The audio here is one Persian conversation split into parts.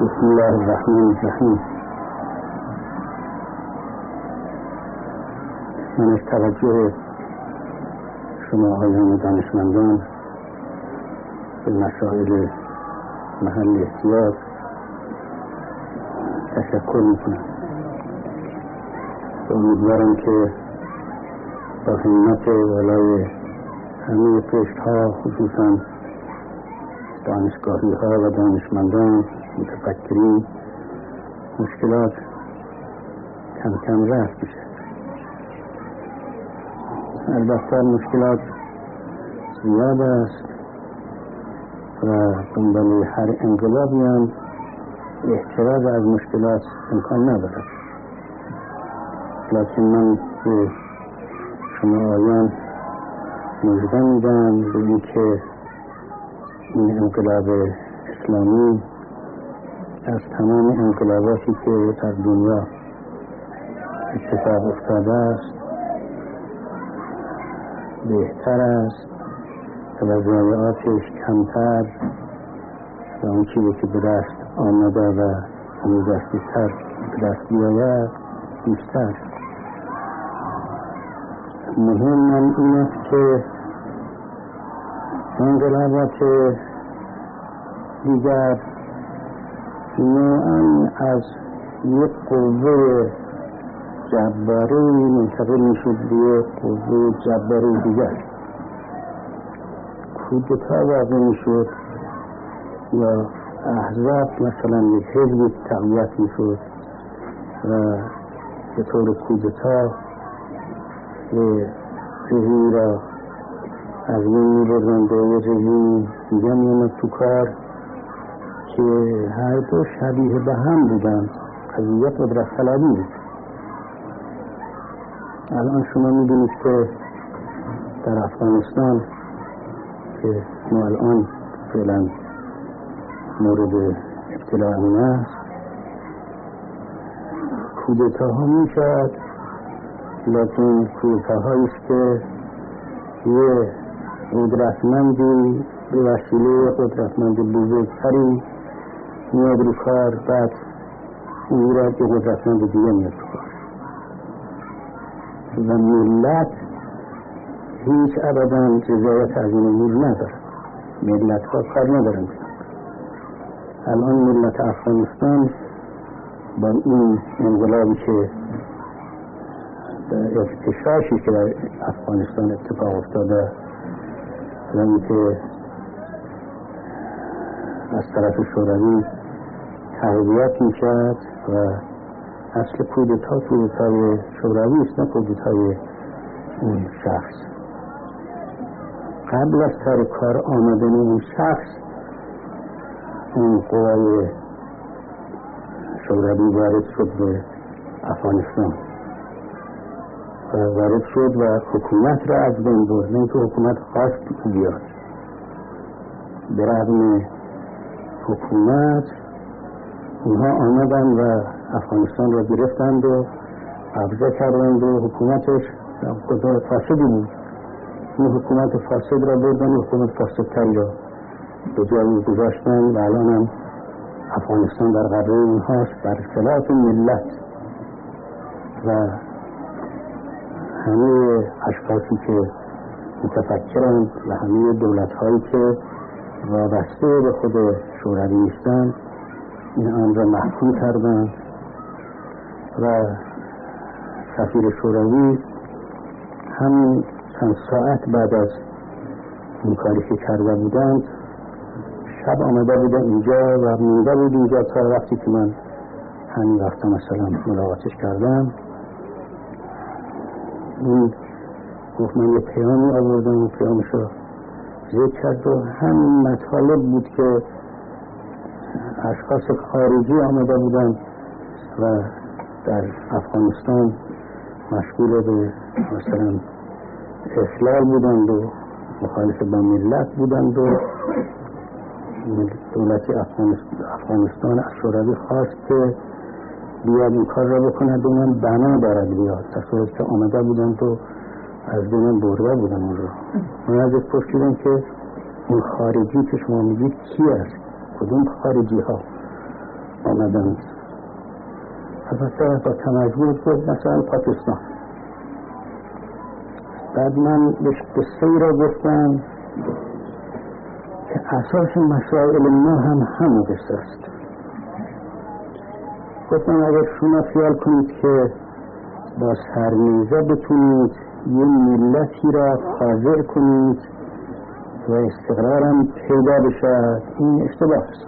بسم الله الرحمن الرحیم. من از توجه شما آقایان دانشمندان به مسائل محل احتیاط تشکر میکنم. امیدوارم که با همت والای همه پشت ها، خصوصا دانشگاهی ها و دانشمندان متفکرین، مشکلات کم کم رفع بشه. البته مشکلات زیاد است و دنبال هر انقلابی هم احتراز از مشکلات امکان ندارد، لکن من به شما آیان مژده میدم به این که این انقلاب اسلامی از تمام انقلاباتی که در دنیا اتفاق افتاده است بهتر است و ضایعاتش کمتر و اون چیزی که به دست آمده و امیدوارم تر به دست بیاید بیشتر. مهم این است که انقلابات دیگر نوعاً از یک قوه جباری منتقل میشد به یک قوه جباری دیگر. کودتا واقع میشد یا احزاب مثلا یک حزب تقویت میشد و به طور کودتا رژیم را از بین می‌بردند و یک رژیم دیگر می‌آمد تو کار که هر دو شبیه به هم بودند. قضیه قدرت طلبی بود. الان شما می‌بینید که در افغانستان که ما الان فعلا مورد ابتلا اون است، کودتاها می‌شود، لکن کودتاهایی است که یه قدرتمندی به وسیله قدرتمند بزرگتری میاد رو کار، بعد او را که قدرتمند دیگه میاد رو کار و ملت هیچ ابدا رضایت از این امور ندارد. ملت ها کار ندارند. الان ملت افغانستان با این انقلابی که ارتشاشی که در افغانستان اتفاق افتاده و اینکه از طرف شوروی تقویت میشد و اصل کودتای شوروی است، نه کودتای اون شخص. قبل از سر کار آمدن اون شخص اون قوای شوروی وارد شد به افغانستان و وارد شد و حکومت را از بین برد. نه که حکومت خواست بیاد، به رغم حکومت اونها آمدن و افغانستان را گرفتند و قبضه کردند و حکومتش فاسدی بود. این حکومت فاسد را بردن و حکومت فاسدتری را به جای گذاشتن و الان هم افغانستان در قبضه اونهاست، بر خلاف ملت و همه اشخاصی که متفکرند و همه دولت هایی که وابسته به خود شوروی نیستند این آن را محکوم کردند و سفیر شوروی همین چند ساعت بعد از این کاری که کرده بودند شب آمده بوده اینجا و مونده بود اینجا تا وقتی که من همین وقتا مثلا ملاقاتش کردم. این گفت من یه پیامی آوردم و پیامش رو ذکر کرد و همین مطالب بود که اشخاص خارجی آمده بودند و در افغانستان مشغول به مثلا اخلال بودند و مخالف با ملت بودند و دولت افغانستان از شوروی خواست که بیاد این کار را بکند و من بنا دارد بیاد، در صورت که آمده بودند و از بین برده بودن اون رو. من ازش پرسیدم که این خارجی که شما میگید کی است؟ کدوم خارجی ها؟ آمدند. البته با تمجموع گفت مثلا پاکستان. بعد من بهش قصه را گفتم که اساس مسائل ما هم همون قصه است. گفتم اگر شما خیال کنید که با سرنیزه بتونید یه ملتی را خاضع کنید و استقرارم پیدا بشد، این اشتباه است.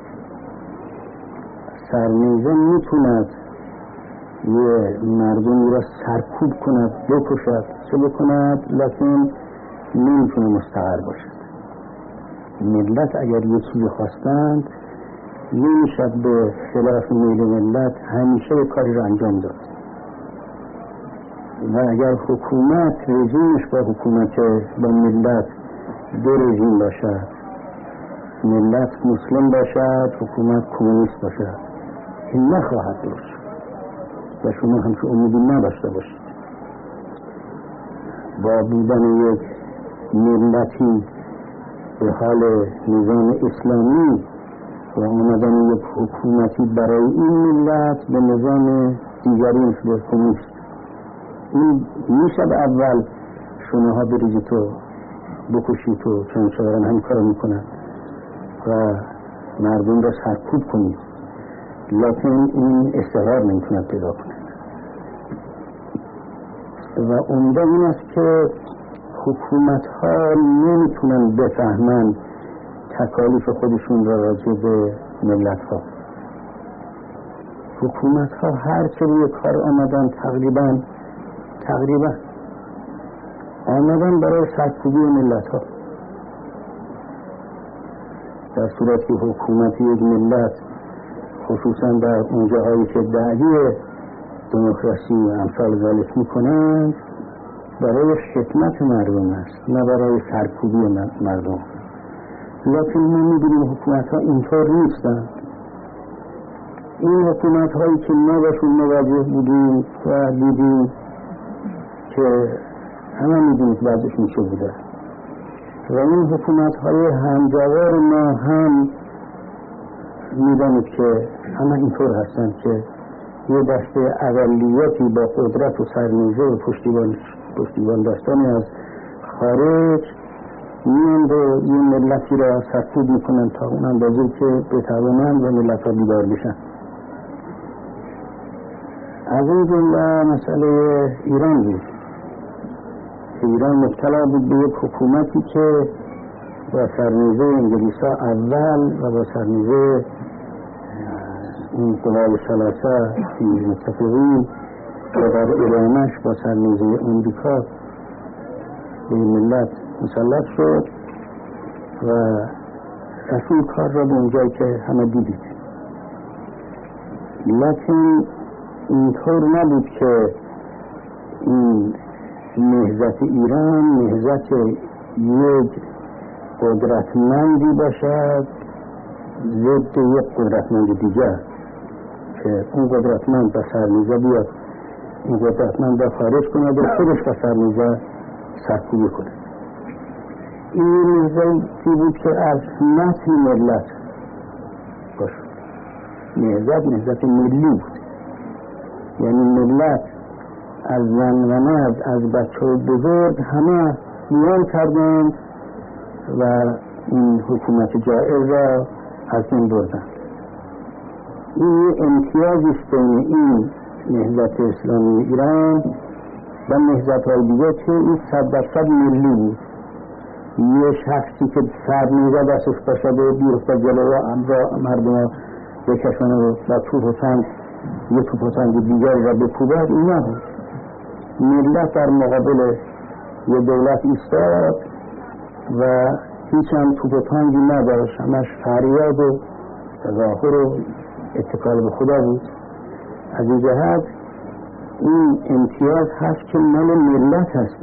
سرنیزه میتوند یه مردمی را سرکوب کند، بکشد، چه بکند، لکن نمیتونه مستقر باشد. ملت اگر یه چیزی خواستند نمیشد به خلاف میل ملت همیشه به کاری را انجام داد. و اگر حکومت رژیمش با حکومت با ملت دو رژیم باشد، ملت مسلم باشد، حکومت کمونیست باشد، این نخواهد داشت و شما همچون امیدی نداشته باشید. با بودن یک ملتی به حال نظام اسلامی و آمدن یک حکومتی برای این ملت به نظام دیگری مثل کمونیست، این میشه به اول شماها بریزید و بکشید و چون شدارن هم کار میکنن و مردم را سرکوب کنید، لکن این استقرار نمیتونن پیدا کنند. و عمده این است که حکومت ها نمیتونن بفهمن تکالیف خودشون را راجع به ملت ها. حکومت ها هر چه روی کار آمدن تقریبا آمدن برای سرکوبی ملت ها. در صورتی که حکومت یک ملت خصوصا در اونجاهایی که دعوی دموکراسی و امثال ذالک میکنند برای خدمت مردم است، نه برای سرکوبی مردم. لکن ما می‌بینیم حکومت ها اینطور نیستند. این حکومت هایی که ما باشون مواجه بودیم و دیدیم که همه می‌دونید وضعشون چه بوده و این حکومت های همجوار ما هم می‌دانید که همه اینطور هستند که یه دسته اقلیتی با قدرت و سرنیزه و پشتیبان داشتن از خارج میان و یه ملتی را سرکوب میکنن تا اون اندازه که بتوانند و ملت را بیدار بشن. از این جمله مسئله ایران بود که ایران مبتلا بود به یک حکومتی که با سرنیزه انگلیسا اول و با سرنیزه این قوای ثلاثه فی متفقین و در ادامهش با سرنیزه امریکا به ملت مسلط شد و رسول کار را به اونجایی که همه دیدید. لکن اینطور نبود که این نهضت ایران نهضت یک قدرتمندی باشد ضد یک قدرتمند دیگر که اون قدرتمند به سرنیزه بیاد این قدرتمند را خارج کند و خودش به سرنیزه سرکوبی کند. این نهضتی بود که از نسل ملت باشد. نهضت ملی بود، یعنی ملت از زن و مرد از بچه و بزرگ همه میان کردند و این حکومت جائر را از این بردند. این امتیازی است بین این نهضت اسلامی ایران و نهضت‌های دیگه که این 100% ملی بود. یه شخصی که سرنیزه دستش باشد و بیرفته جلو را مردم بکشانه و با توپ و تنگ یه توپ و تنگ دیگر را بکوبد، این نبود. ملت در مقابل یه دولت ایستاد و هیچ هم توپ و تنگی نداشت، همش فریاد و تظاهر و اتکال به خدا بود. از این جهت این امتیاز هست که مال ملت هست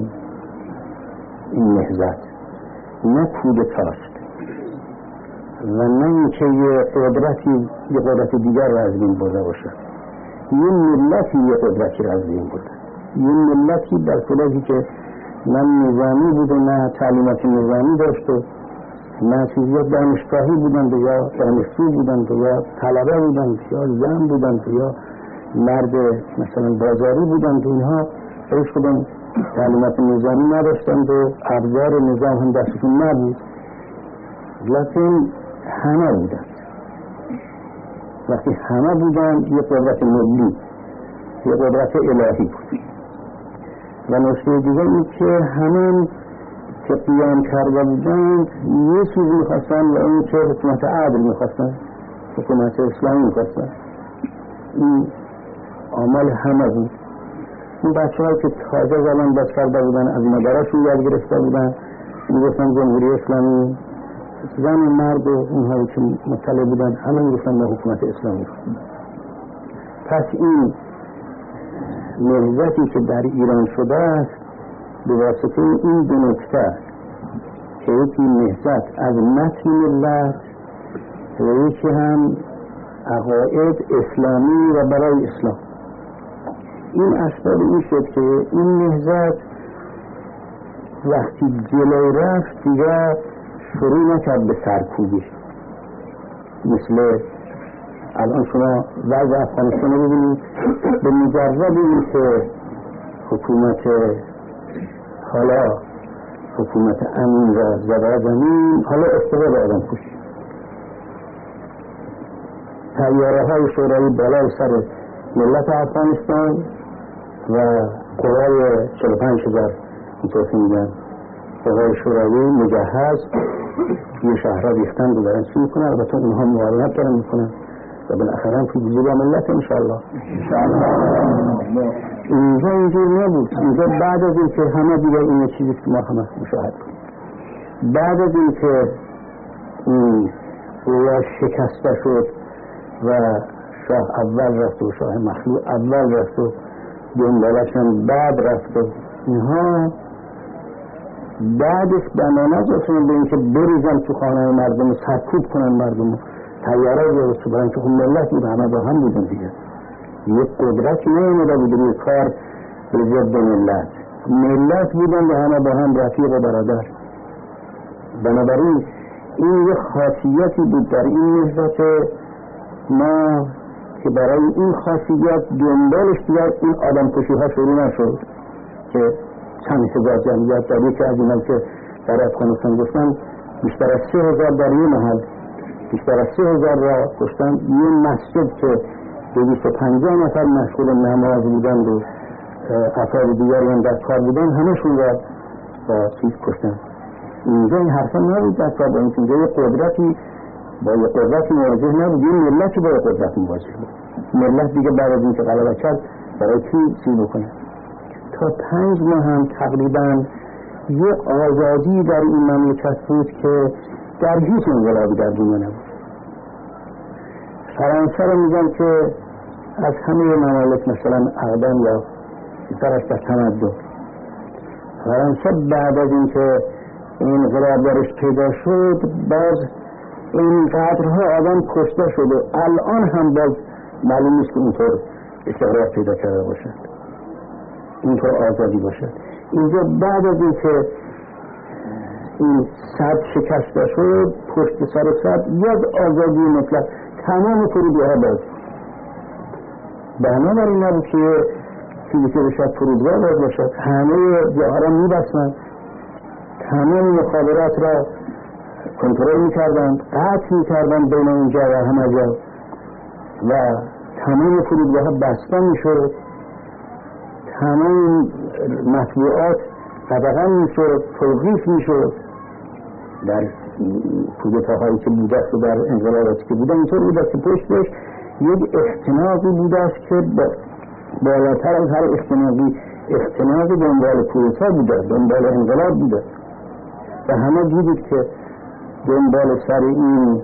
این نهضت، نه کودتاست و نه اینکه یه قدرت دیگر را از بین برده باشد. یه ملتی یه قدرتی را از بین برده، یه ملتی در صورتی که نه نظامی بود و نه تعلیمات نظامی داشت و نه چیزی دانشگاهی بودند یا دانشجو بودند یا طلبه بودند یا زن بودند یا مرد مثلا بازاری بودند. اینها هیچ کدوم تعلیمات نظامی نداشتند و ابزار نظام هم دستشون نبود، لکن همه بودند. وقتی همه بودند یه قدرت ملی، یه قدرت الهی بود. و نکته دیگه این که همه که قیام کرده بودند یه چیزی میخواستن و این که حکومت عدل میخواستن، حکومت اسلامی میخواستن. این آمال همه بود. این بچه هایی که تازه زبان باز کرده بودن از مادرشون یاد گرفته بودن میگفتن جمهوری اسلامی، زن و مرد و اونهایی که مطلع بودن همه میگفتن به حکومت اسلامی. پس این نهضتی که در ایران شده است به واسطه این دو نکته که یکی نهضت از متن ملت و یکی هم عقاید اسلامی و برای اسلام، این اسباب این شد که این نهضت وقتی جلو رفت دیگه شروع نکرد به سرکوبی. مثل الان شما وضع افغانستان رو ببینید، به مجرد این که حکومت حالا حکومت امین را زده زمین، حالا استفاده آدم کشی، طیاره های شورایی بالای سر ملت افغانستان و قوای 45,000 اینطور که میگن قوای شورایی مجهز یه شهرها ریختن رو دارن چی میکنن. البته اونها معاونت دارن میکنن و بالاخره هم توی جلوی ملت انشاءالله. اینجا اینجور نبود. اینجا بعد از این که همه دیگه این چیزی که ما همه مشاهد کنیم، بعد از این که این قویا شکسته شد و شاه اول رفت و شاه مخلوع اول رفت و دنبالش هم بعد رفت و اینها بعدش بنانه جاتون به این که بریزن تو خانه مردم و سرکوب کنن مردم، تیاره بیاره تو برن که خب ملت بود، همه با هم بودن دیگه. یک قدرتی نیامده بود روی کار به ضد ملت بودن و همه با هم رفیق و برادر. بنابراین این یک خاصیتی بود در این نهضت ما که برای این خاصیت دنبالش دیگر این آدم کشی ها شروع نشد که چند هزار جمعیت در یکی از اینها که در افغانستان گفتن بیشتر از 3,000 در یه محل، بیشتر از 3,000 را کشتن. یه مسجد که 250 نفر مشغول نماز بودند و افراد دیگری هم در کار بودن همشون را با چیز کشتن. اینجا این حرفا نبود در کار، اینجا یه قدرتی با یه قدرتی مواجه نبود، یه ملتی با یه قدرت مواجه بود. ملت دیگه بعد از این که غلبه کرد برای چی بکنه. تا 5 ماه هم تقریبا یه آزادی در این مملکت بود که در هیچ انقلابی در دنیا نبود. فرانسه رو میگن که از همه ممالک مثلا اقدم یا بیشترش در تمدن، فرانسه بعد از این که انقلاب درش پیدا شد باز اینقدرها آدم کشته شد و الان هم باز معلوم نیست که اینطور استقرار پیدا کرده باشد، اینطور آزادی باشد. اینجا بعد از این که این صد شکسته شد پشت سر صد یک آزادی مطلق، تمام فرودگاه باز. بنابراین نبود که چیزی که بشد فرودگاه باز باشد، همه جاها را می‌بستند، تمام مخابرات را کنترل می‌کردند، قطع می‌کردند بین اینجا و همه جا و تمام فرودگاه ها بسته می‌شد، تمام مطبوعات قدغن می‌شد، توقیف می‌شد. در کودتاهایی که بوده است و در انقلاباتی که بوده اینطور بوده است که پشتش یک اختناقی بوده است که بالاتر از هر اختناق دنبال کودتا بوده، دنبال انقلاب بوده و همه دیدید که دنبال سر این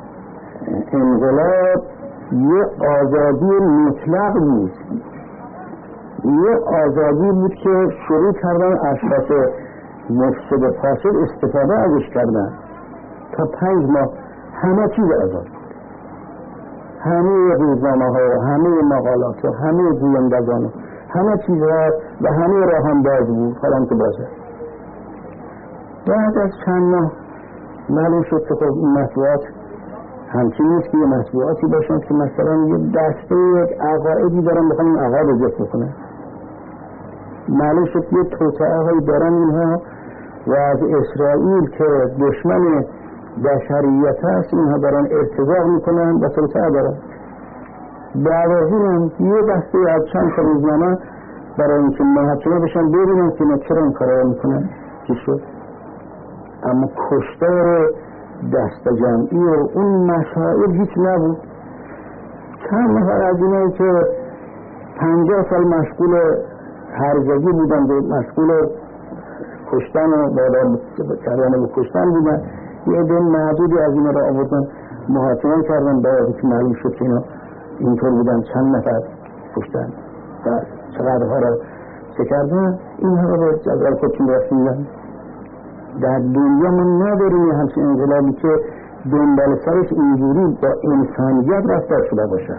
انقلاب یه آزادی مطلق بود، یه آزادی بود که شروع کردن اشخاص مفسد فاسد استفاده ازش کردن. تا 5 ماه همه چیز آزاد بود، همه روزنامه ها، همه مقالات ها، همه گویندگان ها، همه چیزها و همه راه هم باز بود، حالا که بازه. بعد از چند ماه معلوم شد که خب این مطبوعات همچین نیست که یه مطبوعاتی باشن که مثلا یه دسته یک عقایدی دارن میخوان این عقاید رو ذکر کنن. معلوم شد یه توطئه هایی دارن اینها و از اسرائیل که دشمن بشریت هست اینها دارن ارتزاق میکنن و توطئه دارن. بعد از این یه دسته از چند تا روزنامه برای اینکه محاکمه بشن ببینن که چرا این کارا رو میکنن چی شد. اما کشتار دست جمعی و اون مسائل هیچ نبود. چند نفر از اینایی که 50 سال مشغول هرزگی بودن و مشغول کشتن و وادار کردن و کشتن بودن، یه عده معدودی از اینا را آوردن محاکمه کردن، بعد که معلوم شد که اینا اینطور بودن چند نفر کشتن و چقدرها را چه کردن، اینها را به جزای خودشون رسیدن. در دنیا من نداریم همچین انقلابی که دنبال سرش اینجوری با انسانیت رفتار شده باشه،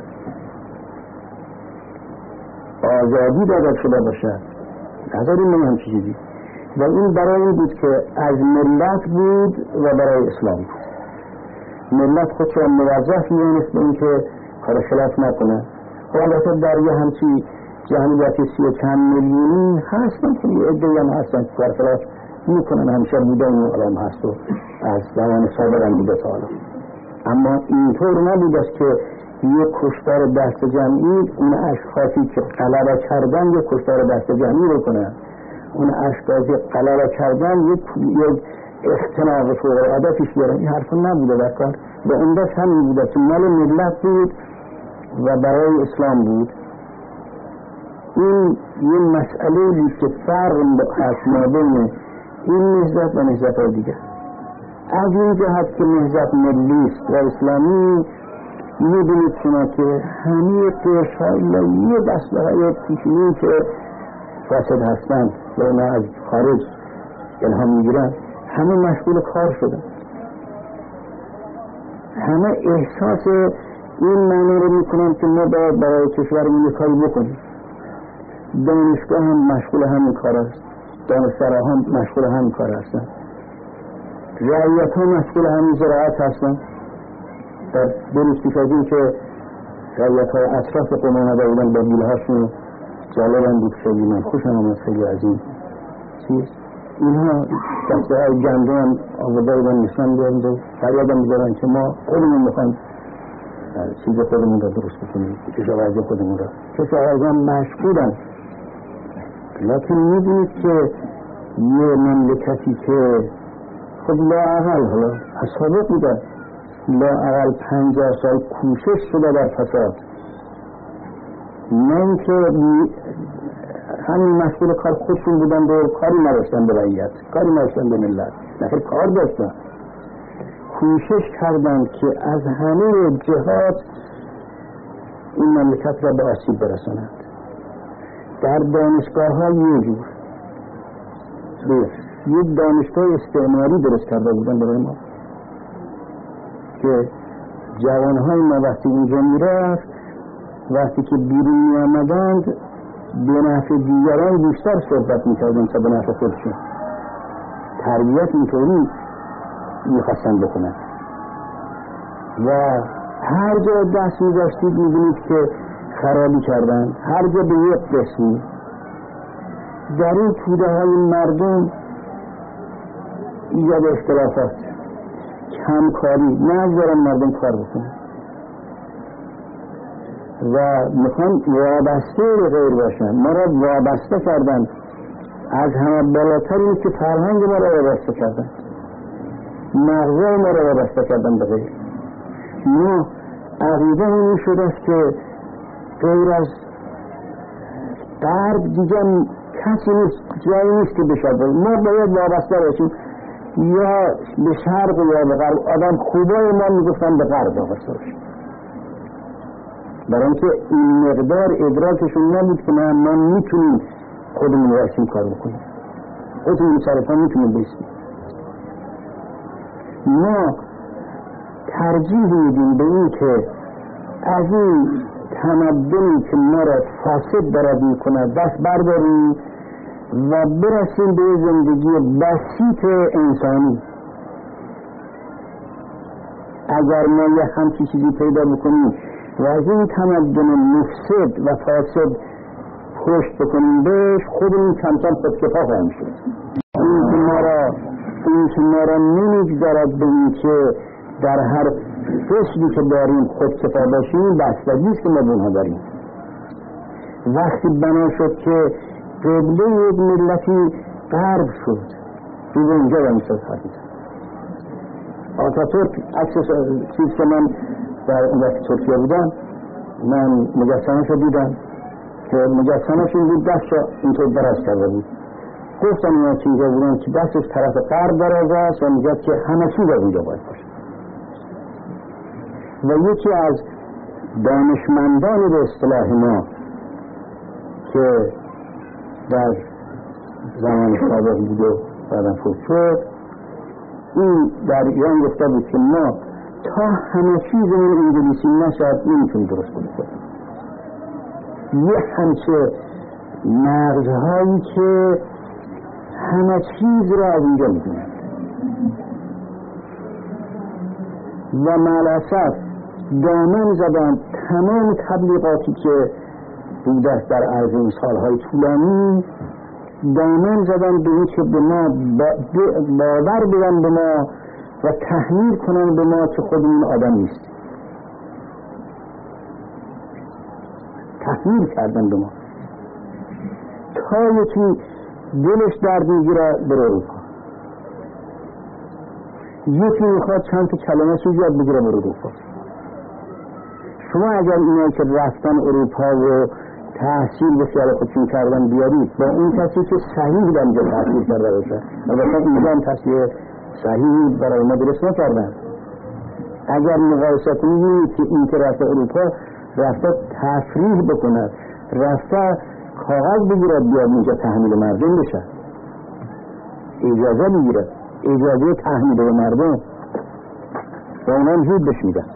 آزادی داده شده باشه، نداریم من همچین چیزی. و این برای این بود که از ملت بود و برای اسلام بود. ملت خودش را موظف می‌دانست به این که کار خلاف نکنه. البته در یه همچین جمعیتی 30 و چند میلیونی هستن که یه عده‌ای هم هستن که کار خلاف میکنن، همیشه بودن و الان هست و از زمان سابق هم بوده تا حالا. اما اینطور نبود است که یک کشتار دست جمعی اون اشخاصی که غلبه کردن یک کشتار دست جمعی بکنن، اون اشخاصی غلبه کردن یک اختناق فوق‌العاده پیش بیارن. این حرفا نبوده در کار. به انداز همین بوده که مال ملت بود و برای اسلام بود. این یه مسئله بود که فرق هست ما بین این نهضت و نهضت های دیگه. از این جهت که نهضت ملیست و اسلامی، می‌بینید شما که همه قشرهای یه دسته‌های پیشینی که فاسد هستند و اونا از خارج الهام میگیرن، همه مشغول کار شدن. همه احساس این معنی رو میکنن که ما باید برای کشورمون یه کاری بکنیم. دانشگاه هم مشغول همین کار است، دانشسرا هم مشغول همین کار هستن، رعیت ها مشغول همین زراعت هستن. در بروز پیش از این که رعیت های اطراف قم آمده بودن با بیل هاشون، جالبم بود خیلی، من خوشم آمد خیلی از این چیز. اینها دسته های گنده هم آورده بودن نشان دارند و فریادم می‌زدن که ما خودمون میخوایم چیز خودمون را درست بکنیم، کشاورزی خودمون را. کشاورزی هم مشغولن، لیکن می‌دونید که یه مملکتی که خب لااقل حالا از سابق بوده، لااقل 50 سال کوشش شده در فساد، نه که همین مشغول کار خودشون بودن و کاری نداشتن به رعیت، کاری نداشتن به ملت، نه کار داشتن، کوشش کردند که از همه جهات این مملکت را به آسیب برسانند. در دانشگاه ها یه جور یک دانشگاه استعماری درست کرده بودن برای ما که جوانهای ما وقتی اینجا میرفت، وقتی که بیرون می آمدند به نفع دیگران بیشتر صحبت میکردن تا به نفع خودشون. تربیت اینطوری میخواستن بکنن و هر جا دست میداشتید میبینید که خرابی کردن، هر جا به یک قسمی. در این توده های مردم ایجاد اختلافات، کمکاری، نذارن مردم کار بکنن و میخوان وابسته غیر باشن. ما را وابسته کردن، از همه بالاتر این که فرهنگ ما را وابسته کردن، مغزای ما را وابسته کردن به غیر. ما عقیده این شده است که غیر از غرب دیگه کسی نیست، جایی نیست که بشد. ما باید وابسته باشیم یا به شرق یا به غرب. آدم خوبای ما میگفتن به غرب وابسته باشیم، برای اینکه این مقدار ادراکشون نبود که ما میتونیم خودمون راسیم کار بکنیم، خودمون سرطان میتونیم بایستیم. ما ترجیح میدیم به این که از این تمدنی که ما را فاسد دارد میکنه دست برداریم و برسیم به زندگی بسیط انسانی. اگر ما یه همچی چیزی پیدا بکنیم و از این تمدن مفسد و فاسد پشت بکنیم بهش، خودمون کم کم خودکفا خواهیم شد. این که ما را نمیگذارد به این که در هر فصلی که داریم خودکفا باشیم، بستگیست که ما به اونها داریم. وقتی بنا شد که قبله یک ملتی غرب شد، دیگه اونجا با این شد حقیقت. آتاتورک عکس چیز که من در اون وقت ترکیه بودم، من مجسمه‌شو دیدم که مجسمه‌ش این بود، دستشو اینطور دراز کرده بود. گفتم اینا چیزا بودن که دستش طرف غرب دراز است و میگه که همه چیز از اونجا باید باشه. و یکی از دانشمندان به اصطلاح ما که در زمان سابق بود و بعدم فوت شد، این در ایران گفته بود که ما تا همه چیزمون انگلیسی نشد نمیتونیم درست کنیم. یه همچه مغزهایی که همه چیز را از اینجا میدونن و ملاسف دامن زدن تمام تبلیغاتی که بوده در عرض این سالهای طولانی، دامن زدن به این که به ما باور بدن به ما و تحمیل کنن به ما که خودمون آدم نیست. تحمیل کردن به ما تا یکی دلش درد میگیره بره اروپا، یکی میخواد چند تا کلمه سو یاد بگیره بره اروپا. شما اگر اینایی که رفتن اروپا و تحصیل به خیال خودشون کردن بیارید با اون کسی که صحیح در اینجا تحصیل کرده باشه، البته اینجا هم تحصیل صحیحی برای ما درست نکردن، اگر مقایسه کنید که این که رفته اروپا رفته تفریح بکنه، رفته کاغذ بگیره بیاد اینجا تحمیل مردم بشه، اجازه بگیره، اجازه تحمیل به مردم و اونا هم زود بش میدن.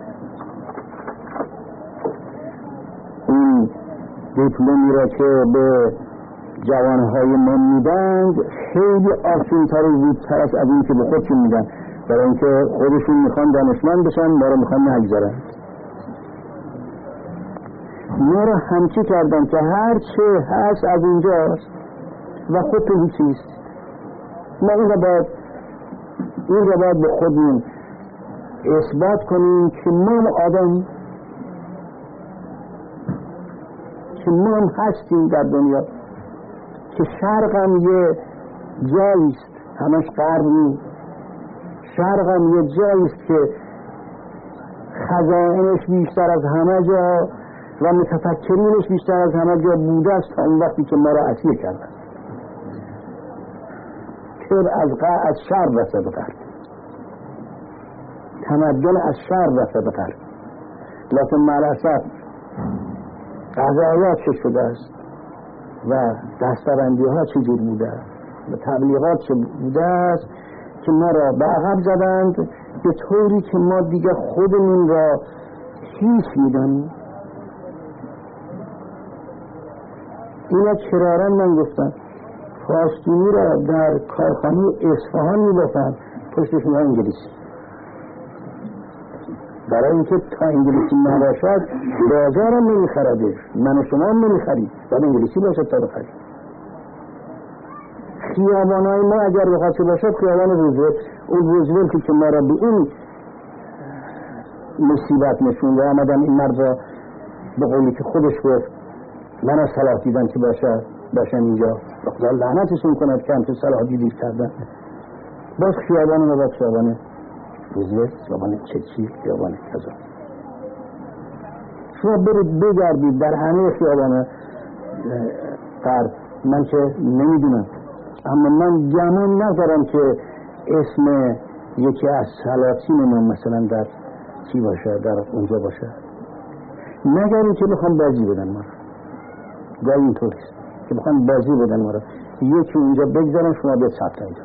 این دیپلومی را که به جوانهای ما میدن خیلی آسان‌تر و زودتر است از این که به خودشون میدن، برای اینکه خودشون میخوان دانشمند بشن، ما را میخوان نگذارن. ما را همچی کردن که هر چه هست از اینجاست و خودتون هیچ نیست. ما این را باید به خودمون اثبات کنیم که ما آدم، که ما هم هستیم در دنیا، که شرق هم یه جاییست، همش غرب نیست. شرق هم یه جاییست که خزائنش بیشتر از همه جا و متفکرینش بیشتر از همه جا بوده است تا اون وقتی که ما را اسیر کردن. تر از شرق رسه به غرب، تمدن از شرق رسه به غرب، لکن ملاسف قضایات چه شده است و دستبندی ها چه جور بوده و تبلیغات چه بوده است که ما را به عقب زدند به طوری که ما دیگه خودمون را هیچ میدن. اینا کرارن من گفتم فاستونی را در کارخانه اصفهان میبافن، پشتشون انگلیسی، برای اینکه تا انگلیسی نباشد بازار هم نمیخردش، من و شما هم نمیخرید، باید انگلیسی باشد تا بخرید. خیابانهای ما اگر بخواد باشد خیابان روزولت، اون روزولتی که ما را به این مصیبت نشون و آمدن این مرد را به قولی که خودش گفت من صلاح دیدن که باشن اینجا، خدا لعنتشون کند که همچه صلاح دیدی کردن. باز خیابان ما باید خیابان روزولت، خیابان چکی، خیابان کذا. شما برید بگردید در همه خیابان غرب، من که نمیدونم، اما من گمان ندارم که اسم یکی از سلاطین من مثلا در چی باشه، در اونجا باشه، مگر اینکه بخوام بازی بدن ما را. گاهی اینطوریست که بخوام بازی بدن ما را، یکی اونجا بگذارن شما بیاد ثبت اینجا.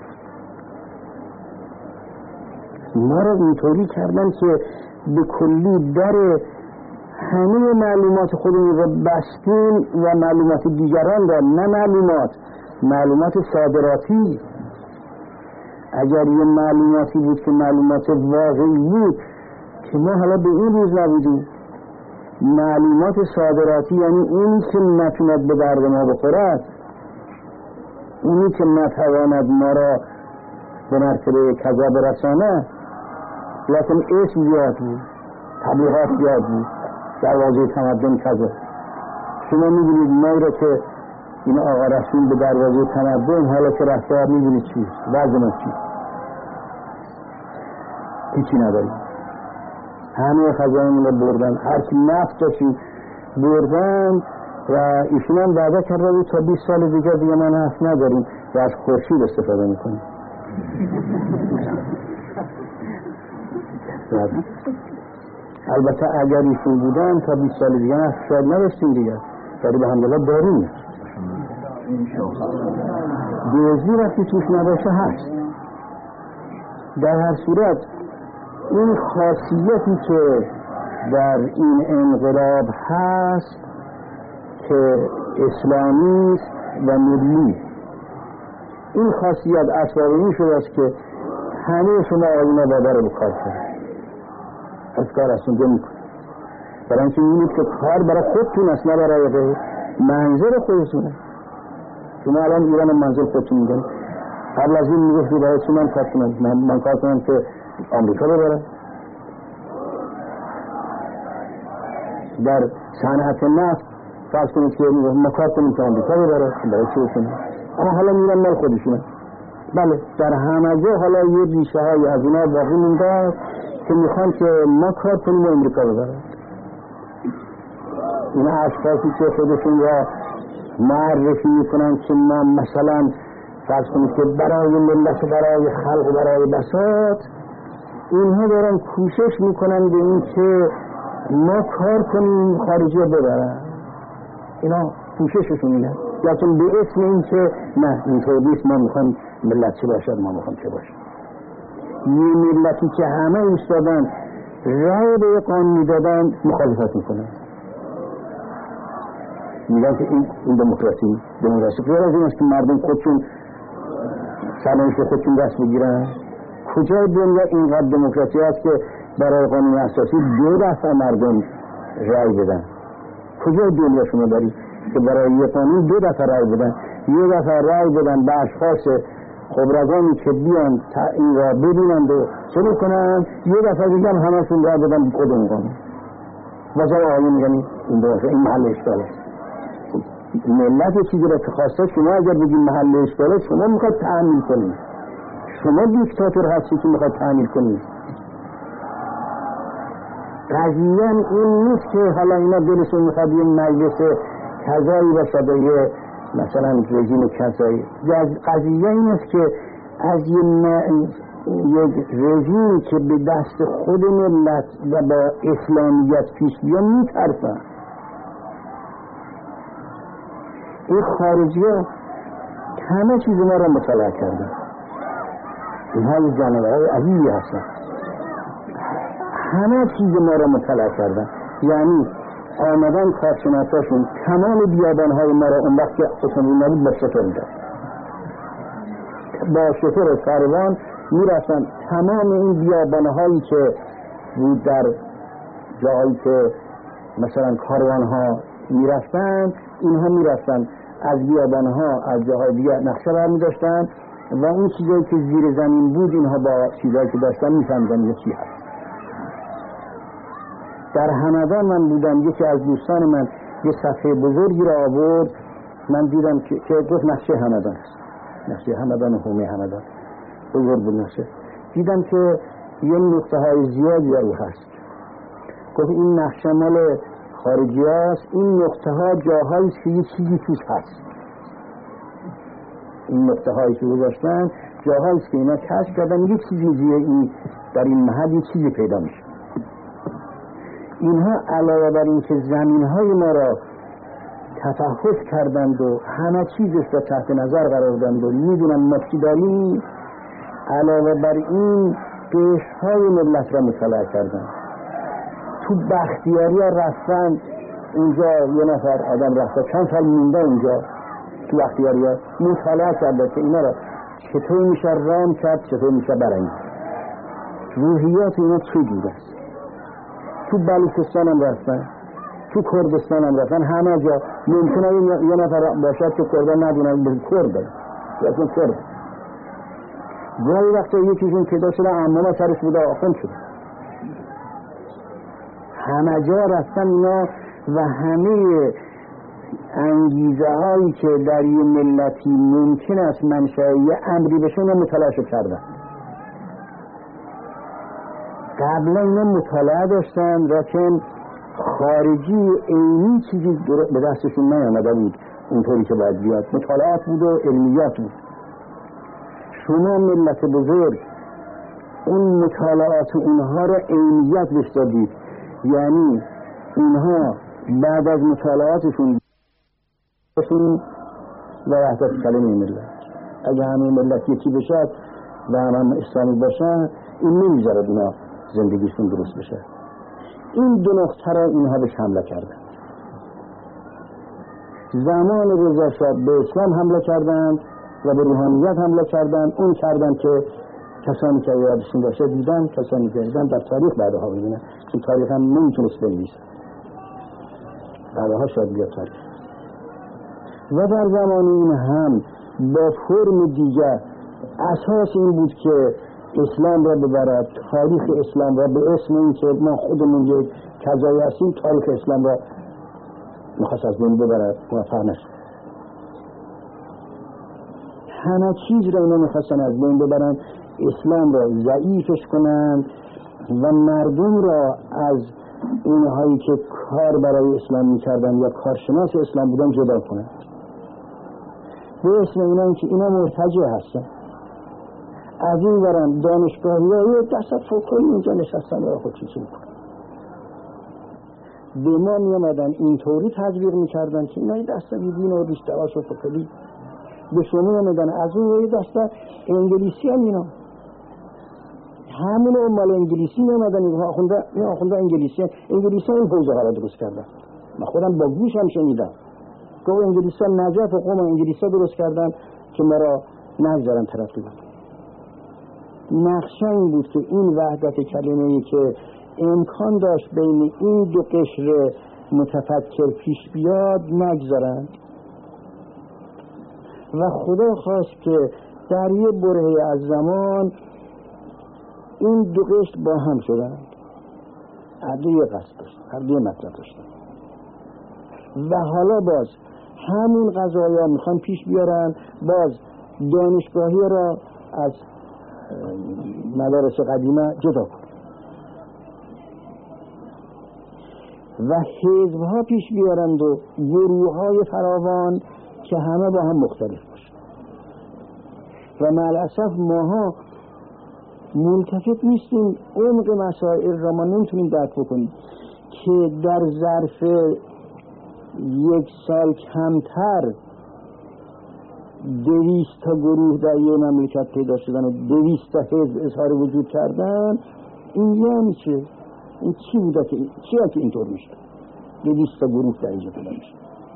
ما را اینطوری کردن که به کلی در همه معلومات خودمون را بستیم و معلومات دیگران را، نه معلومات صادراتی. اگر یه معلوماتی بود که معلومات واقعی بود که ما حالا به این روز نبودیم. معلومات صادراتی یعنی اونی که نتوند به درد ما بخورد، اونی که نتواند ما را به مرتبه کذا برسانه. لیکن اسم زیاد بود، تبلیغات زیاد بود، دروازه تمدن کذا. شما می‌بینید ما را که این آقا رسول به دروازه تمدن حالا که رفته می‌بینید چیست، وضع ما چیست، هیچی نداریم. همه خزانه رو بردن، هر کی نفت داشتیم بردن و ایشون هم وعده کرده بود تا 20 سال دیگه ما نفت نداریم و از خورشید استفاده میکنیم. البته اگر ایشون بودن تا 20 سال دیگه نفت شاید نداشتیم دیگه، ولی به همدلله داریم. دوزی وقتی توش نباشه هست. در هر صورت این خاصیتی که در این انقلاب هست که اسلامی است و ملی، این خاصیت اسباب این شده است که همه شما آیین بابا رو بکار کنید، از کار اصلا نمی‌کنید. برای اینکه می‌بینید که کار برای خودتون است نه برای غیر، منظر خودتونه. شما الان ایران منظر خودتون می‌گن. قبل از این میگفتی برای چی من کار کنم؟ من کار کنم که آمریکا ببره. در صنعت نفت فرض کنید که ما کار کنیم که آمریکا ببره، برای چی بکنیم؟ اما حالا میرن مال خودشونه. بله، در همه جا حالا یه ریشه های از اینا باقی مونده که میخوان که ما کار کنیم و آمریکا ببره. اینا اشخاصی که خودشون را معرفی میکنن که ما مثلا فرض کنید که برای ملت، برای خلق، برای بساط، اینها دارن کوشش میکنن به این که ما کار کنیم خارجی ببرن. اینا کوشششون اینه، لیکن به اسم این که نه اینطور نیست، ما میخوام ملت چه باشد، ما میخوام چه باشد. یه ملتی که همه ایستادن رای به قانون دادن مخالفت میکنن، میگن که این دموکراسی غیر از این است که مردم خودشون سرنوشت خودشون دست بگیرن. کجای دنیا اینقدر دموکراسی هست که برای قانون اساسی 2 دفعه مردم رای بدن؟ کجای دنیا شما دارید که برای یه قانون 2 دفعه رای بدن؟ یه دفعه رای بدن به اشخاص خبرگانی که بیان این را ببینند و چه کنن، یه دفعه دیگه همشون رای بدن خودمون قانون. واسه آیه میگن این دوشه این محل اشکال است. ملت چیزی را که خواسته شما اگر بگید محل اشکال است، شما میخواد تعمیل کنید. شما دیکتاتور هستی که میخواد تعمیل کنید. قضیه این نیست که حالا اینا دلشون میخواد یه مجلس کذایی باشد و یه مثلا رژیم کذایی. قضیه این است که از یک رژیمی که به دست خود ملت و با اسلامیت پیش بیا میترسن. این خارجی ها همه چیز ما را مطالعه کردن. اینها جانورهای عزیزی هستن، همه چیز ما را مطالعه کردن. یعنی آمدن کارشناساشون تمام بیابانهای ما را اون وقت که اتومبیل نبود با شتر می‌رفتن، با شتر کاروان میرفتن تمام این بیابانهایی که بود در جایی که مثلا کاروانها میرفتن، اینها میرفتن از بیابانها از جاهای دیگه نقشه برمی داشتن و اون چیزایی که زیر زمین بود اینها با چیزایی که داشتن میفهمیدن یه چی هست. در همدان من بودم، یکی از دوستان من یه صفحه بزرگی را آورد، من دیدم که گفت نقشه همدان است، نقشه همدان و حومه همدان بزرگ بود نقشه. دیدم که یه نقطه های زیادی رو هست. گفت این نقشه مال خارجی هست، این نقطه ها جاهایی که یه چیزی توش هست. این نقطه هایی که گذاشتن جاهایی که اینا کشف کردن یه چیزی دیگه این در این محل یه چیزی پیدا میشه. اینها علاوه بر این که زمین های ما را تفحص کردند و همه چیزش را تحت نظر قرار دادند و میدونن ما چی داریم، علاوه بر این قشر های ملت را مطالعه کردند. تو بختیاری ها رفتن اونجا، یه نفر آدم رفته چند سال مونده اونجا تو بختیاری ها مطالعه کرده که اینا را چطور میشه رام کرد، چطور میشه برنگید، روحیات اینا چه جور است. تو بلوچستان هم رفتن، تو کردستان هم رفتن، همه جا ممکنه یه نفر باشد که کردان ندونن به کرد اصلا کرد. گاهی وقتا یکیشون پیدا شده عمامه سرش بوده آخوند شده. همه جا رفتن اینا و همه انگیزه هایی که در یه ملتی ممکن است منشأ یه امری بشه اینا مطالعه کردن. قبلا اینا مطالعه داشتن لیکن خارجی عینی چیزی به دستشون نیامده بود اونطوری که باید بیاد. مطالعات بود و علمیات بود. شما ملت بزرگ اون مطالعات اونها را عینیت بهش دادید، یعنی اونها بعد از مطالعاتشون و وحدت کلمه ملت، اگه همه ملت یکی بشد و هم اسلامی باشن این نمیذاره اینا زندگیشون درست بشه. این دو نقطه را اینها بهش حمله کردن. زمان رضا شاه به اسلام حمله کردند و به روحانیت حمله کردند. اون کردن که کسانی که یادشون باشه دیدن، کسانی که دیدن در تاریخ بعدها ببینن، چون تاریخ هم نمیتونست بنویسه، بعدها شاید بیاد تاریخ. و در زمان این هم با فرم دیگر اساس این بود که اسلام را ببرد، تاریخ اسلام را به اسم این که ما خودمون یک کذایی هستیم تاریخ اسلام را میخواست از بین ببرد، موفق نشد. همه چیز را اینا میخواستن از بین ببرن، اسلام را ضعیفش کنند و مردم را از اونهایی که کار برای اسلام میکردن یا کارشناس اسلام بودن جدا کنند. به اسم اینا که اینا مرتجع هستن. از این برم دانشگاهی ها یه دست فوقایی اینجا نشستن و خود چیزی میکنن. به ما میامدن اینطوری تجویق میکردن که اینا یه دست دین و ریشتواش و فقلی به شما میامدن. از اون یه دست انگلیسی هم اینا همون مال انگلیسی میامدن. این آخونده انگلیسی این حوزه ها را درست کردن. من خودم با گوش هم شنیدم که انگلیسی ها نجف و قوم انگلیسی ها درست کردن که ما را نگذارن طرف دیدن. نقشه این بود که این وحدت کلمه‌ای که امکان داشت بین این دو قشر متفکر پیش بیاد نگذارن و خدا خواست که در یه برهه از زمان این دو قشر با هم شدن. هر دو یه قصد داشتن، هر دو یه مطلب داشتن و حالا باز همین قضایا میخوان پیش بیارن، باز دانشگاهی را از مدارس قدیمه جدا کن و حزبها پیش بیارند و گروه‌های فراوان که همه با هم مختلف باشن. و مع الاسف ماها ملتفت نیستیم، عمق مسائل را ما نمیتونیم درک بکنیم که در ظرف یک سال کمتر 200 تا گروه در یه مملکت پیدا شدن و 200 تا حزب اظهار وجود کردن. این یعنی چه؟ این چی بوده که چیه که اینطور میشه 200 تا گروه در اینجا پیدا میشه؟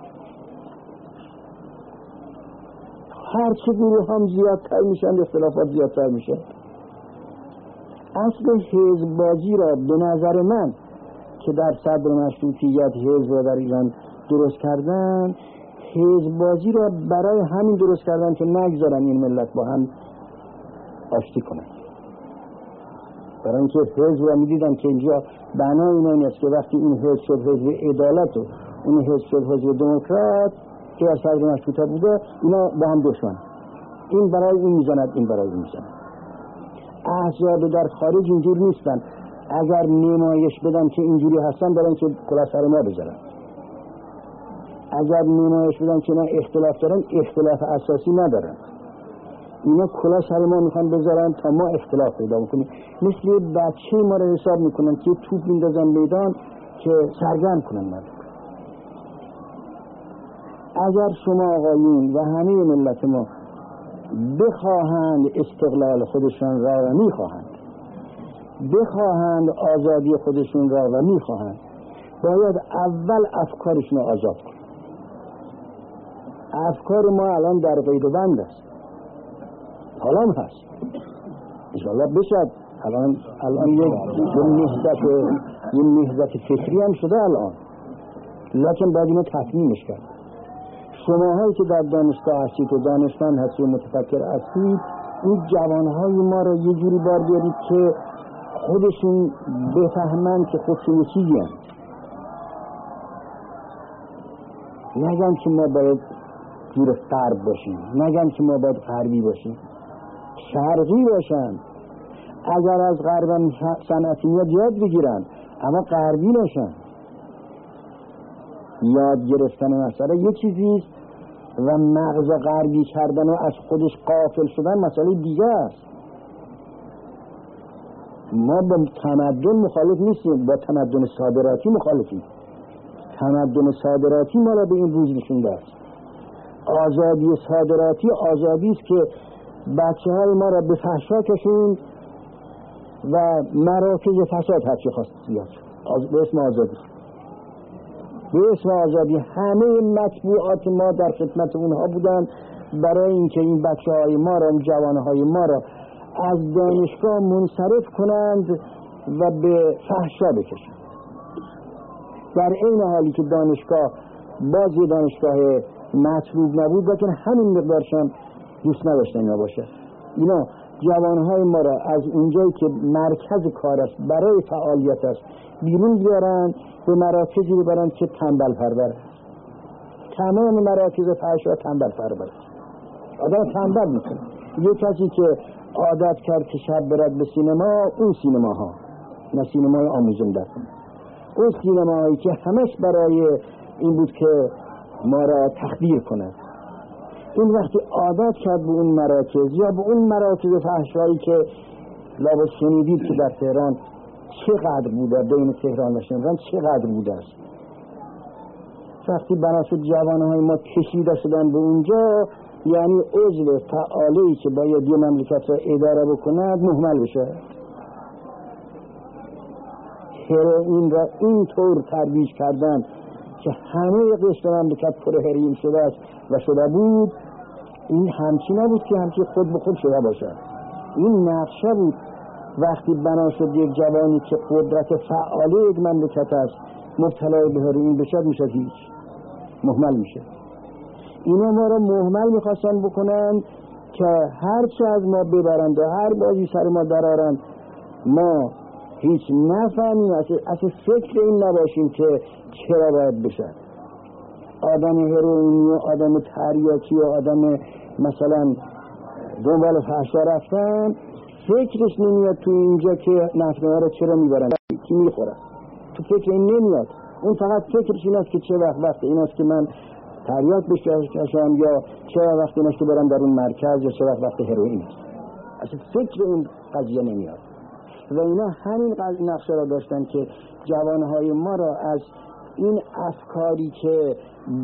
هرچه گروه هم زیادتر میشن اختلافات زیادتر میشن. اصل حزب بازی را به نظر من که در صدر مشروطیت حزب را در ایران درست کردن، حزب بازی را برای همین درست کردن که نگذارن این ملت با هم آشتی کنن. برای اینکه حزب را میدیدن که اینجا بنا این است که وقتی این حزب شد حزب عدالت و اون حزب شد حزب دموکرات که از صدر مشروطه بوده، اینا با هم دشمن، این برای این میزند این برای این میزند. احزاب در خارج اینجور نیستن، اگر نمایش بدن که اینجوری هستن برای اینکه کلاه سر ما بذارن. اگر نمایش بدن که نه اختلاف دارن، اختلاف اساسی ندارن، اینا کلاه سر ما میخوان بذارن تا ما اختلاف پیدا بکنیم. مثل بچه ما رو حساب میکنن که توپ میندازن میدان که سرگرم کنن مردم. اگر شما آقایون و همه ملت ما بخواهند استقلال خودشان را و میخواهند، بخواهند آزادی خودشون را و میخواهند، باید اول افکارشون را آزاد کنند. افکار ما الان در قید و بند است، حالا هم هست، انشاءالله بشد. الان یک نهضت یه نهضت فکری هم شده الان، لکن باید اینو تفهیمش کرد. شماهایی که در دانشگاه هستید و دانشمند هستید و متفکر هستید، این جوانهای ما را یه جوری بار بیارید که خودشون بفهمن که خودشون یه چیزی هم. نگم که ما باید جور غرب باشیم، نگم که ما باید غربی باشیم، شرقی باشن. اگر از غرب صنعتی میاد یاد بگیرن، اما غربی نشن. یاد گرفتن مسئله یه چیزیست و مغز غربی کردن و از خودش غافل شدن مسئله دیگه است. ما با تمدن مخالف نیستیم، با تمدن صادراتی مخالفیم. تمدن صادراتی ما را به این روز نشونده است. آزادی صادراتی آزادی است که بچه‌های ما را به فحشا کشوند و مراکز فساد هرچی خواست زیاد به اسم آزادی. به اسم آزادی همه مطبوعات ما در خدمت اونها بودن برای اینکه این بچه‌های ما را، جوانهای ما را از دانشگاه منصرف کنند و به فحشا بکشند. در این حالی که دانشگاه بازی دانشگاه مطلوب نبود، لیکن همین مقدارش هم دوست نداشتن اینا باشه. اینا جوانهای ما را از اونجایی که مرکز کار است، برای فعالیت است، بیرون بیارن، به مراکزی ببرن که تنبل پرور. تمام مراکز فحشا تنبل پرور. آدم تنبل میکنه. یه کسی که عادت کرد که شب برد به سینما، اون سینماها، نه سینمای آموزنده، اون سینماهایی که همش برای این بود که ما را تخدیر کنند. این وقتی عادت کرد به اون مراکز یا به اون مراکز فحشایی که لابد شنیدید که در تهران چقدر بوده، بین تهران و شمران چقدر بوده است. وقتی بناشد جوانهای ما کشیده شدن به اونجا، یعنی عضو فعالی که باید یه مملکت را اداره بکند مهمل بشه. هروئین را اینطور ترویج کردن که همه قشر مملکت پر هروئین شده است و شده بود. این همچی نبود که همچی خود به خود شده باشد. این نقشه بود. وقتی بنا شد یک جوانی که قدرت فعالی یک مملکت است مبتلا به هروئین بشد، میشد هیچ، مهمل میشه. اینا ما را مهمل میخواستن بکنن که هرچی از ما ببرند و هر بازی سر ما درارند ما هیچ نفهمیم، اصلا فکر این نباشیم که چرا باید بشد. آدم هروئینی و آدم تریاکی و آدم مثلا دنبال فحشا رفتن فکرش نمیاد تو اینجا که نفنه را چرا میبرن، کی میخورن، تو فکر این نمیاد. اون فقط فکرش این است که چه وقت این است که من تریاک بشم یا چه وقت این است که برم در اون مرکز یا چه وقت هروئین است. اصلا فکر این قضیه نمیاد. و اینا همین نقشه را داشتن که جوانهای ما را از این افکاری که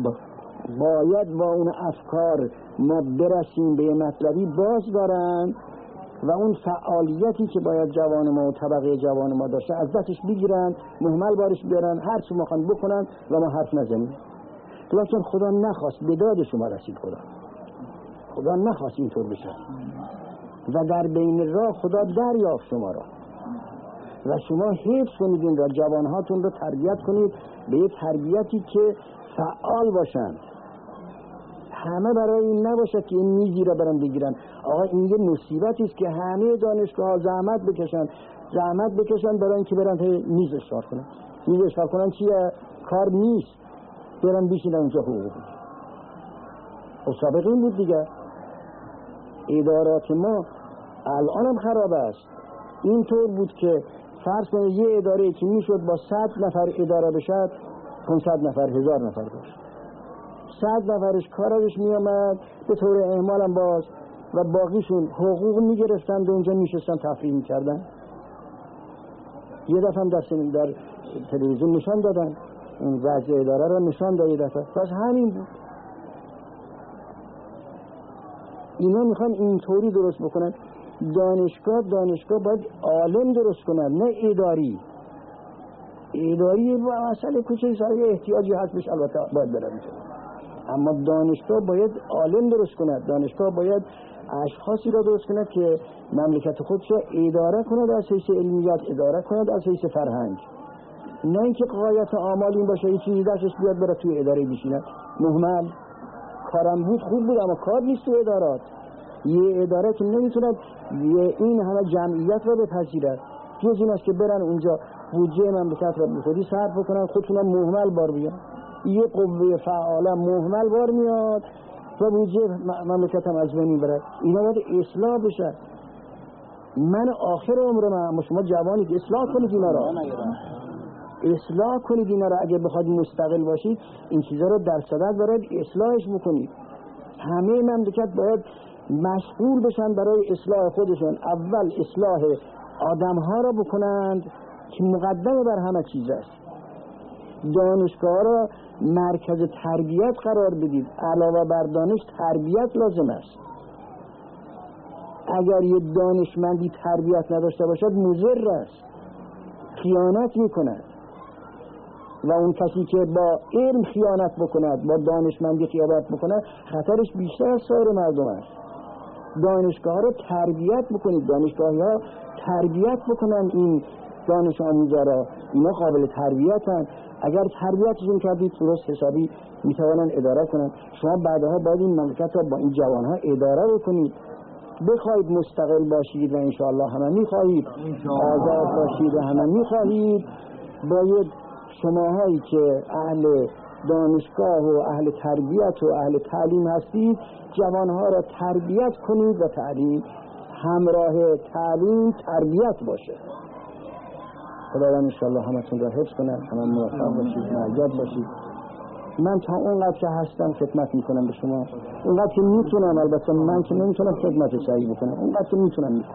باید با اون افکار ما برسیم به مطلبی باز دارن و اون فعالیتی که باید جوان ما و طبقه جوان ما داشته از دستش بگیرن، مهمل بارش بیارن، هر چی میخوان بکنن و ما حرف نزنیم. لیکن خدا نخواست، به داد شما رسید. خدا نخواست اینطور بشه و در بین راه خدا دریافت شما را و شما حفظ کنید این را، جوانهاتون رو تربیت کنید به یه تربیتی که فعال باشند. همه برای این نباشد که این میزی را برن بگیرن. آقا این یه مصیبتی است که همه دانشگاه ها زحمت بکشن برای اینکه برن میز اشتار کنن. میز اشتار کنن چیه؟ کار نیست، برن بیشینن اونجا حقوق. خب سابق این بود دیگه. ادارات ما الان هم خراب است. اینطور بود که فرض کنید یه اداره که میشد با 100 نفر اداره بشد 500 نفر 1000 نفر باشه. 100 نفرش کارش میامد به طور اعمال هم باز و باقیشون حقوق میگرفتن و اونجا میشستن تفریح میکردن. یه دفعه هم در تلویزیون نشان دادن، اون وضع اداره را نشان داد یه دفعه. بس همین بود. اینا میخوان اینطوری درست بکنن. دانشگاه باید عالم درست کنن، نه اداری. اداری مسئله کوچه سر احتیاجی هستش، البته باید برن، اما دانشگاه باید عالم درست کند. دانشگاه باید اشخاصی را درست کند که مملکت خودش را اداره کند از حیث علمیات، اداره کند از حیث فرهنگ. نه اینکه غایت آمال این باشه یه چیزی دستش بیاد بره توی اداره بشینه. مهمل کارم بود خوب بود اما کار نیست تو ادارات. یه اداره که نمیتونه این همه جمعیت رو بپذیره جز این است که برن اونجا بودجه مملکت رو به خودی صرف بکنن، خودشون مهمل بار بیان. یه قوه فعاله مهمل بار میاد و بودجه مملکت هم از بین میبره. اینا باید اصلاح بشه. من آخر عمرم اما شما جوانی که اصلاح کنید اینا را، اصلاح کنید اینا را. اگر بخواید مستقل باشید این چیزا رو در صدد باید اصلاحش بکنید. همه مملکت باید مشغول بشن برای اصلاح خودشون. اول اصلاح آدم ها را بکنند که مقدم بر همه چیز است. دانشگاه را مرکز تربیت قرار بدید. علاوه بر دانش تربیت لازم است. اگر یه دانشمندی تربیت نداشته باشد مضر است، خیانت میکند. و اون کسی که با علم خیانت بکند، با دانشمندی خیانت بکند، خطرش بیشتر از سایر مردم است. دانشگاه را تربیت بکنید. دانشگاهی ها تربیت بکنند این دانش آموزا را. اینا قابل تربیتن. اگر تربیتشون کردید درست حسابی میتوانن اداره کنن. شما بعدها باید این مملکت را با این جوانها اداره بکنید. بخواید مستقل باشید و انشاءالله همه میخواهید آزاد باشید و همه میخواهید، باید شماهایی که اهل دانشگاه و اهل تربیت و اهل تعلیم هستید جوانها را تربیت کنید و تعلیم همراه تعلیم تربیت باشه. خداوند انشاءالله همتون را حفظ کنن، همه موفق باشید، معجب باشید. من تا اونقدر که هستم خدمت میکنم به شما، اونقدر که میتونم. البته من که نمیتونم خدمت صحیح بکنم، اونقدر که میتونم میکنم.